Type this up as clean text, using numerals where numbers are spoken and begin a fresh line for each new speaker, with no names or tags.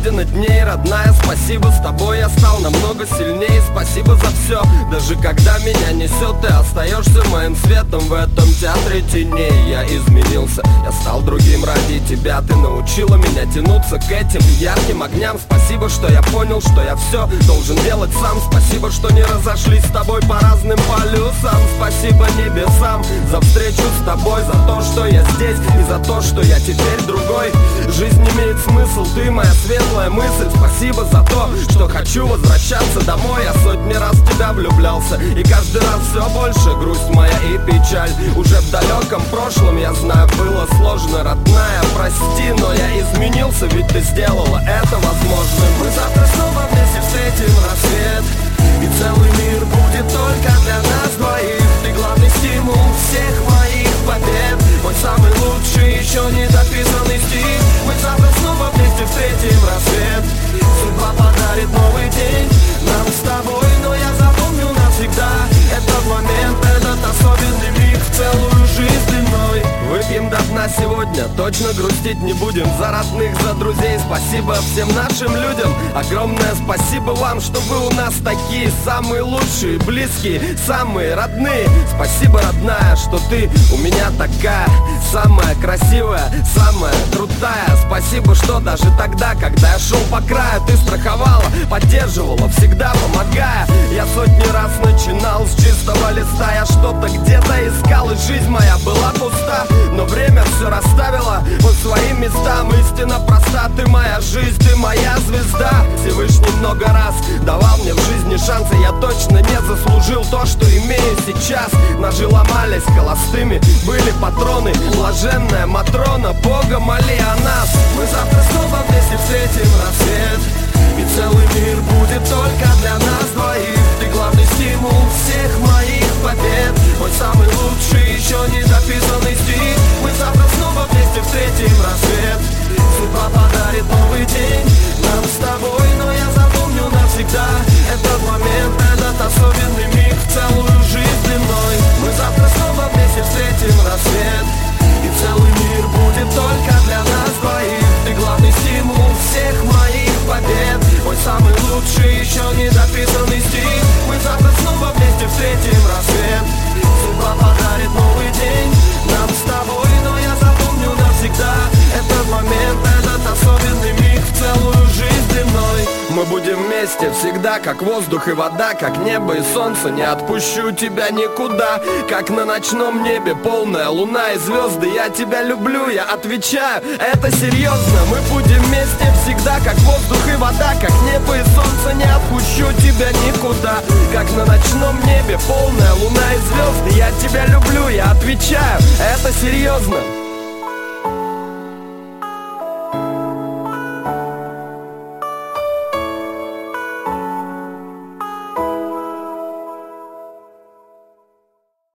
пройдено дней, родная. Спасибо, с тобой я стал намного сильнее. Спасибо за все, даже когда меня несет, ты остаешься моим светом в этом театре теней. Я изменился, я стал другим ради тебя. Ты научила меня тянуться к этим ярким огням. Спасибо, что я понял, что я все должен делать сам. Спасибо, что не разошлись с тобой по разным полюсам. Спасибо небесам за встречу с тобой, за то, что я здесь и за то, что я теперь другой. Жизнь имеет смысл, ты моя светлая мысль. Спасибо за то, что хочу возвращаться домой. Я сотни раз в тебя влюблялся, и каждый раз все больше грусть моя и печаль. Уже в далеком прошлом, я знаю, было сложно, родная, прости, но я изменился, ведь ты сделала это возможным. Мы завтра снова вместе встретим рассвет, и целый мир будет только для нас двоих. Ты главный стимул всех моих побед, мой самый лучший, еще не дописанный стих. Мы завтра снова вместе встретим рассвет, судьба подарит новый день нам с тобой, но я запомню навсегда этот момент, этот особенный миг в целую жизнь длиной. Выпьем до дна сегодня, точно грустить не будем. За родных, за друзей, спасибо всем нашим людям. Огромное спасибо вам, что вы у нас такие самые лучшие, близкие, самые родные. Спасибо, родная, что ты у меня такая самая красивая, самая крутая. Спасибо, что даже тогда, когда я шел по краю, ты страховала, поддерживала, всегда помогая. Я сотни раз начинал с чистого листа, я что-то где-то искал, и жизнь моя была пуста, но время все расставило по своим местам. Истина проста, ты моя жизнь, ты моя звезда. Всевышний много раз давал мне в жизни шансы, я точно не заслужил то, что имею сейчас. Ножи ломались холостыми, были патроны. Блаженная Матрона, Бога моли о нас. Мы завтра снова вместе встретим рассвет, и целый мир будет только для нас двоих. Ты главный стимул всех моих побед, мой самый лучший, еще не дописанный стих. Мы завтра снова вместе встретим рассвет, судьба подарит новый день нам с тобой, но я запомню навсегда этот момент, этот особенный миг в целую жизнь длиной. Мы завтра снова вместе встретим рассвет, и целый мир будет только для нас двоих. Ты главный стимул всех моих побед, мой самый лучший, еще не дописанный стих. Мы завтра снова вместе встретим рассвет, судьба подарит новый день нам с тобой, но я запомню навсегда этот момент, этот особенный миг в целую жизнь длиной. Мы будем вместе всегда, как воздух и вода, как небо и солнце, не отпущу тебя никуда. Как на ночном небе полная луна и звезды, я тебя люблю, я отвечаю, это серьезно. Мы будем вместе всегда, как воздух и вода, как небо и солнце, не отпущу тебя никуда. Как на ночном небе полная луна и звезды, я тебя люблю, я отвечаю, это серьезно.